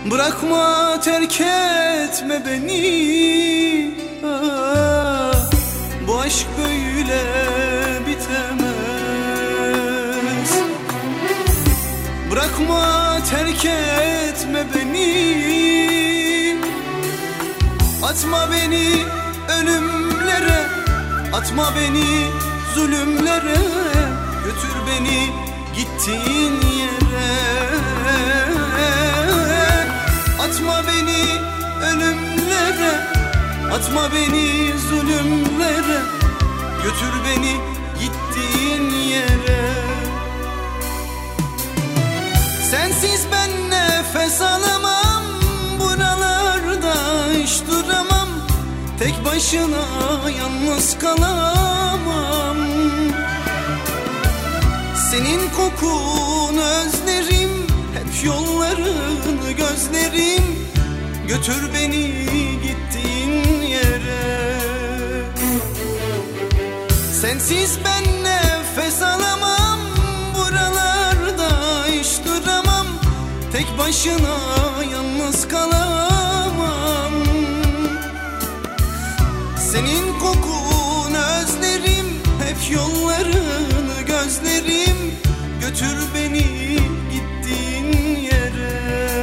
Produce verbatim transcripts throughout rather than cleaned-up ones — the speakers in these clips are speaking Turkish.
Bırakma, terk etme beni. Ah, bu aşk böyle bitemez. Bırakma, terk etme beni. Atma beni ölümlere, atma beni zulümlere. Götür beni gittiğin yere. Atma beni ölümlere, atma beni zulümlere. Götür beni gittiğin yere. Sensiz ben nefes alamam, buralarda hiç duramam. Tek başına yalnız kalamam. Senin kokunu özlerim, hep yollarını gözlerim. Götür beni gittiğin yere. Sensiz ben nefes alamam, buralarda hiç duramam. Tek başına yalnız kalamam. Senin kokunu özlerim, hep yollarını gözlerim. Götür beni gittiğin yere.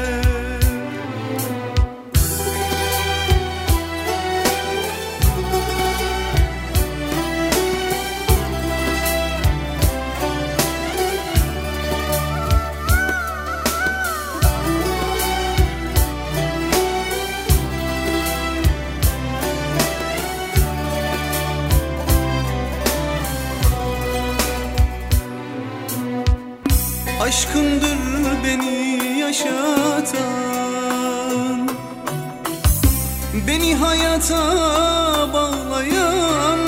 Aşkındır beni yaşatan, beni hayata bağlayan.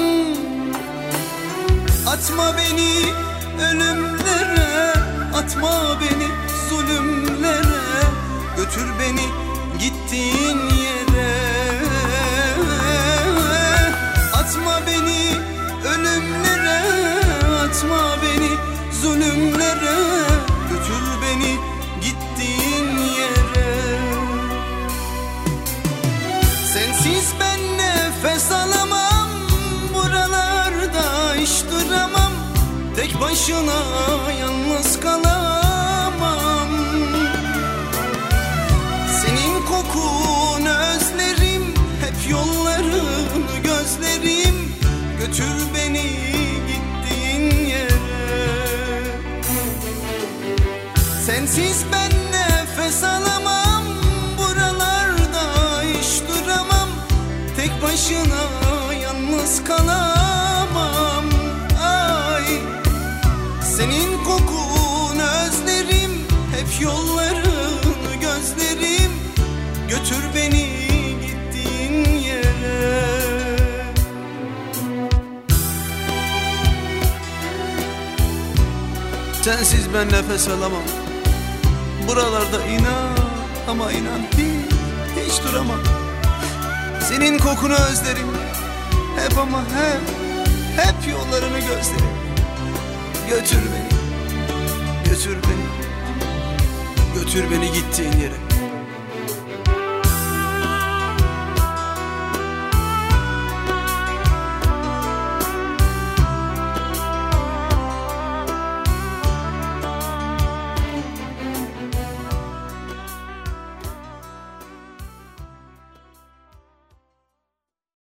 Atma beni ölümlere, atma beni zulümlere. Götür beni gittiğin yere. Atma beni ölümlere, atma beni zulümlere. Götür beni gittiğin yere. Sensiz ben nefes alamam, buralarda hiç duramam. Tek başına yalnız kalamam. Senin kokunu özlerim, hep yollarını gözlerim. Götür beni gittiğin yere. Sensiz ben nefes alamam, buralarda hiç duramam. Tek başına yalnız kalamam. Ay, senin kokunu özlerim, hep yollarını gözlerim. Götür beni gittiğin yere. Sensiz ben nefes alamam, buralarda inan ama inan hiç, hiç duramam. Senin kokunu özlerim, hep ama hep, hep yollarını gözlerim. Götür beni, götür beni, götür beni gittiğin yere.